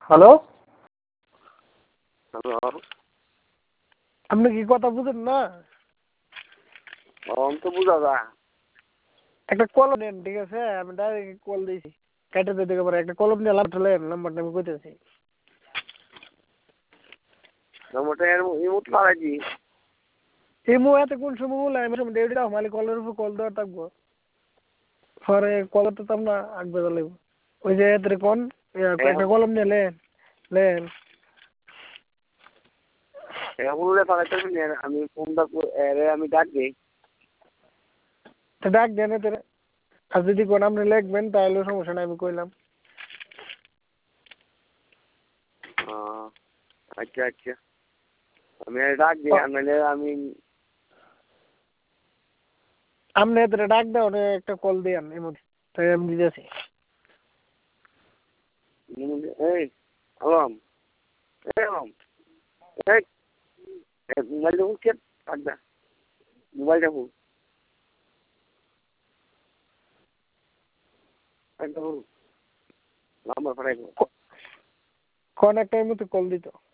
Hello, hello. আপনি কি কথা বুঝেন না? তো বুঝা যা। একটা কলম নেন, ঠিক আছে? আমি ডাইরেক্ট কল দিয়েছি, কেটে দিতে পারে। একটা কলম নিয়ে নাম্বারটা আমি কইতেছি। নম্বরটা ইমোট লাগাইছি। এই মুহূর্তে কোন সময় বলে আমি সময় ডেউটি দাও মালিক কলের উপর কল দেওয়া থাকবো। পরে কল তো আমরা আগ বেজা লাগবো। ওই যে এদের কোন একটা কলম নিয়ে লেন আমি ফোনটা আমি ডাক দিই। ডাক দেন এদের। আর যদি কোন আপনি লিখবেন তাহলে সমস্যা নাই, আমি কইলাম। আচ্ছা আচ্ছা, আমি ডাক দিই। আমি আপনি এদের ডাক দাও, একটা কল দিয়ান এই মধ্যে, তাই আমি দিতেছি। এই আলম, আলম, এই মোবাইলটা কে কাটদা, মোবাইলটা ফুল নাম্বার পাঠাই কোন একটা এই মধ্যে কল দিত।